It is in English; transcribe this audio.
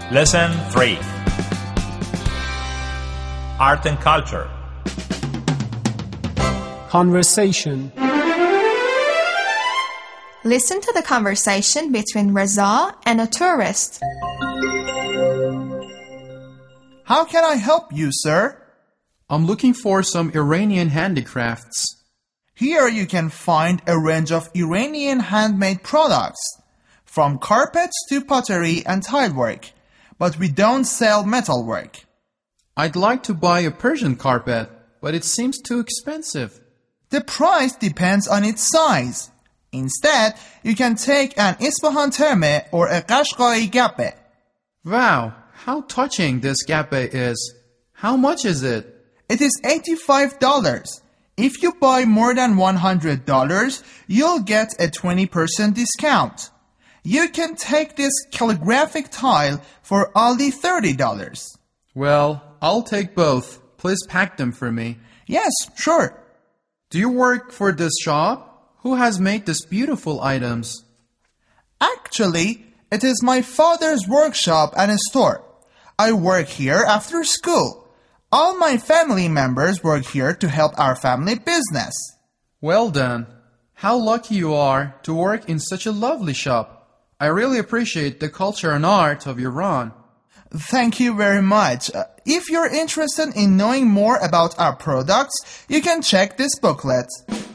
Lesson 3. Art and Culture. Conversation. Listen to the conversation between Reza and a tourist. How can I help you, sir? I'm looking for some Iranian handicrafts. Here you can find a range of Iranian handmade products, from carpets to pottery and tilework, but we don't sell metalwork. I'd like to buy a Persian carpet, but it seems too expensive. The price depends on its size. Instead, you can take an Isfahan terme or a Qashqai gappe. Wow, how touching this gappe is. How much is it? It is $85. If you buy more than $100, you'll get a 20% discount. You can take this calligraphic tile for only $30. Well, I'll take both. Please pack them for me. Yes, sure. Do you work for this shop? Who has made these beautiful items? Actually, it is my father's workshop and a store. I work here after school. All my family members work here to help our family business. Well done. How lucky you are to work in such a lovely shop. I really appreciate the culture and art of Iran. Thank you very much. If you're interested in knowing more about our products, you can check this booklet.